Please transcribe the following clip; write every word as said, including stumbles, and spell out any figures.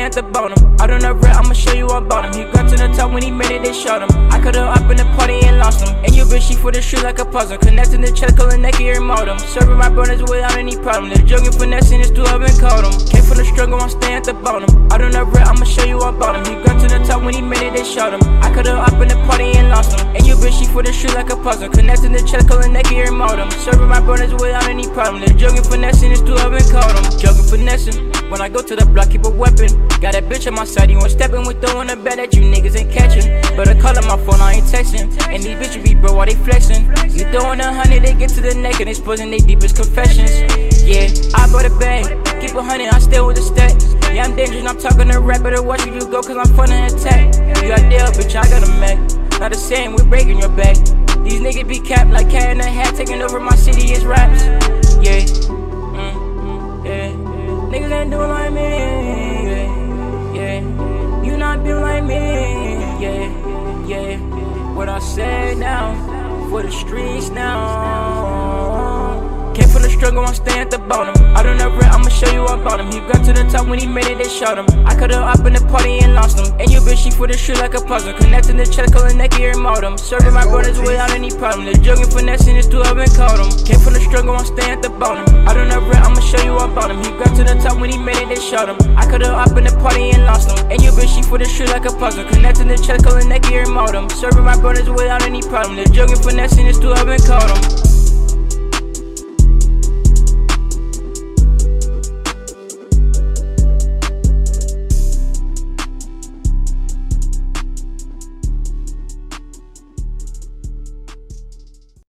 stay at the bottom. I don't know red, I'ma show you about him. He got to the top when he made it, they shot him. I could've up in the party and lost him. And you bitch, she for the shoe like a puzzle. Connecting the check, calling neck here and modem. Serving my brothers without any problem. The jogging finessing is too, I've been caught him. Came from the struggle, I'm staying at the bottom. I don't know red, I'ma show you about him. He got to the top when he made it, they shot him. I could've up in the party and lost him. And you bitch, she for the shoe like a puzzle. Connecting the check, calling neck here and modem. Serving my brothers without any problem. The jogging finessing is too, I've been caught him. Jogging finessing. When I go to the block, keep a weapon. Got a bitch on my side, you want stepping with throwing a bet that you niggas ain't catching. Better call on my phone, I ain't texting. And these bitches be bro while they flexing. You throwing a hundred, they get to the neck and exposing their deepest confessions. Yeah, I bought a bag, keep a hundred, I still with the stacks. Yeah, I'm dangerous, I'm talking to rap, better watch where you go, cause I'm fun to attack. You got there, bitch, I got a Mac. Not the same, we're breaking your back. These niggas be capped like cat in a hat, taking over my city, it's raps. Yeah, mm, mm, yeah. Niggas ain't doing like me, yeah, yeah. You not built like me, yeah, yeah. What I say now, for the streets now. Came from the struggle, I'm staying at the bottom. I don't know red, I'ma show you about him. He got to the top when he made it, they shot him. I could've up in the party and lost him. And you bitch, she for the shoe like a puzzle. Connecting the check, calling neck here and modem. Serving my brothers without any problem. The jogging finessing is too, I've been caught him. Came from the struggle, I'm staying at the bottom. I don't know red, I'ma show you about him. He got to the top when he made it, they shot him. I could've up in the party and lost him. And you bitch, she for the shoe like a puzzle. Connecting the check, calling neck here and modem. Serving my brothers without any problem. The jogging finessing is too, I've been caught him.